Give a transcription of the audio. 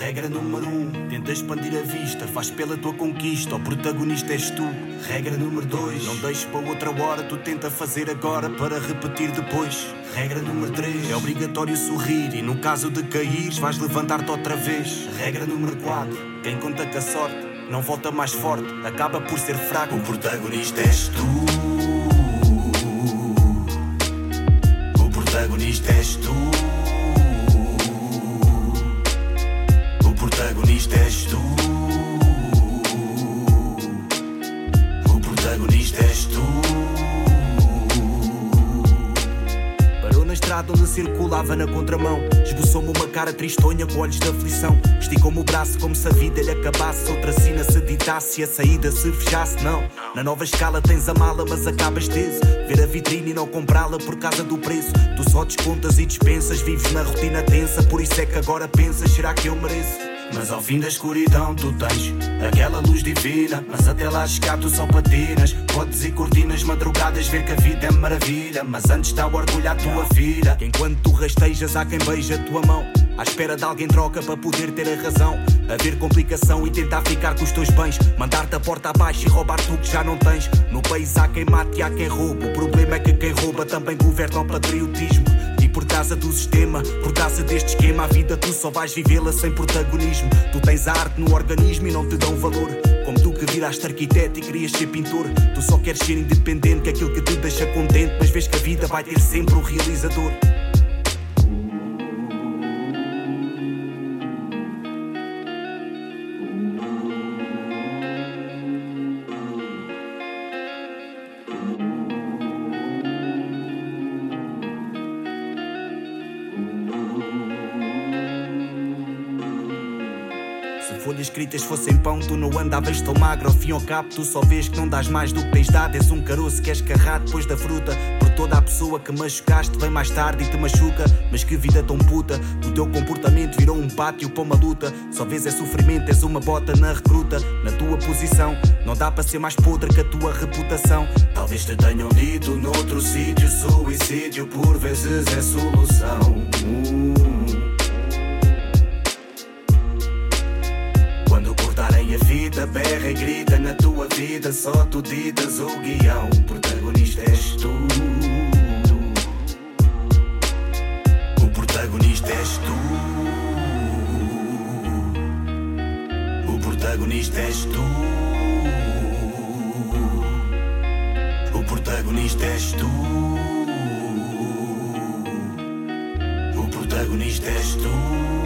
Regra número 1, tenta expandir a vista, faz pela tua conquista, o protagonista és tu. Regra número 2, não deixes para outra hora, tu tenta fazer agora para repetir depois. Regra número 3, é obrigatório sorrir e no caso de caíres vais levantar-te outra vez. Regra número 4, quem conta com a sorte não volta mais forte, acaba por ser fraco. O protagonista és tu. O protagonista és tu. O protagonista és tu. O protagonista és tu. Parou na estrada onde circulava na contramão, esboçou-me uma cara tristonha com olhos de aflição. Esticou-me o braço como se a vida lhe acabasse, outra sina se ditasse e a saída se fechasse. Não, na nova escala tens a mala mas acabas teso. Ver a vitrine e não comprá-la por causa do preço. Tu só descontas e dispensas, vives na rotina tensa. Por isso é que agora pensas, será que eu mereço? Mas ao fim da escuridão tu tens aquela luz divina, mas até lá chegar tu só patinas. Podes ir cortinas madrugadas, ver que a vida é maravilha, mas antes está o orgulho à tua filha. Que enquanto tu rastejas há quem beija a tua mão, à espera de alguém troca para poder ter a razão. Haver complicação e tentar ficar com os teus bens, mandar-te a porta abaixo e roubar tu que já não tens. No país há quem mate e há quem rouba, o problema é que quem rouba também governa o patriotismo. E por causa do sistema, por causa deste esquema, a vida tu só vais vivê-la sem protagonismo. Tu tens a arte no organismo e não te dão valor, como tu que viraste arquiteto e querias ser pintor. Tu só queres ser independente, que é aquilo que te deixa contente, mas vês que a vida vai ter sempre um realizador. Folhas escritas fossem pão, tu não andavas tão magro. Ao fim e ao cabo tu só vês que não dás mais do que tens dado. És um caroço que és carrado depois da fruta por toda a pessoa que machucaste. Vem mais tarde e te machuca, mas que vida tão puta. O teu comportamento virou um pátio para uma luta. Só vês é sofrimento, és uma bota na recruta. Na tua posição não dá para ser mais podre que a tua reputação. Talvez te tenham dito noutro sítio, suicídio por vezes é solução. A fita berra e grita na tua vida, só tu ditas o guião. O protagonista és tu. O protagonista és tu. O protagonista és tu. O protagonista és tu. O protagonista és tu.